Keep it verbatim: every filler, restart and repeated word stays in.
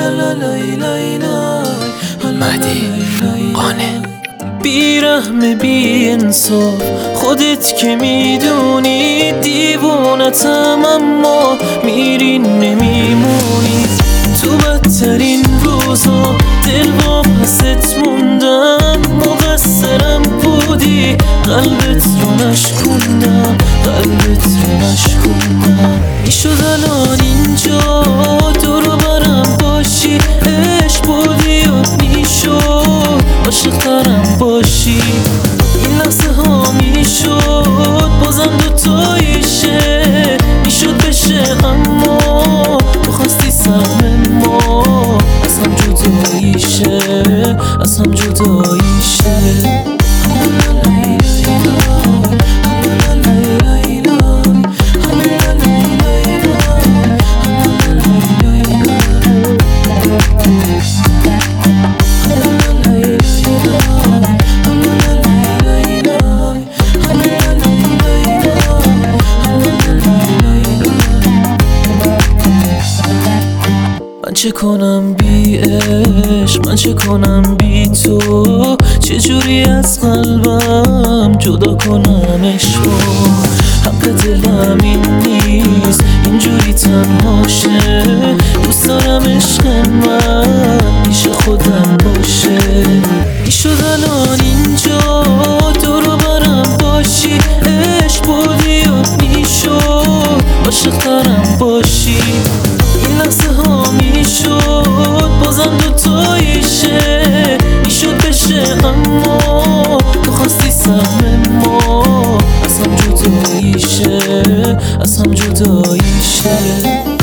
مهدی قانع. بیرحم بی انصاف خودت که میدونی دیوونتم، اما میری نمیمونی. تو بدترین روزا دل با پست موندم، مقصرم بودی قلبت رو نشکوندم، قلبت رو نشکوندم. میشد الان اینجا دورو برم باشی، عشق بودی و میشد عاشق ترم باشی. این لحظه ها میشد بازم دوتاییشه، میشد بشه اما تو خواستی سهم ما از هم جداییشه، از هم جداییشه. من چه کنم بی عشق، من چه کنم بی تو، چجوری از قلبم جدا کنم عشقو. حق دلم این نیست اینجوری تنها شه، دوست دارم عشق من پیش خودم باشه. میشد الان اینجا دورو برم باشی، عشق بودی و میشد عاشق ترم باشی. این لحظه ها میشد بازم دوتاییشه، میشد بشه اما تو خواستی سهم ما از هم جداییشه، از هم جداییشه.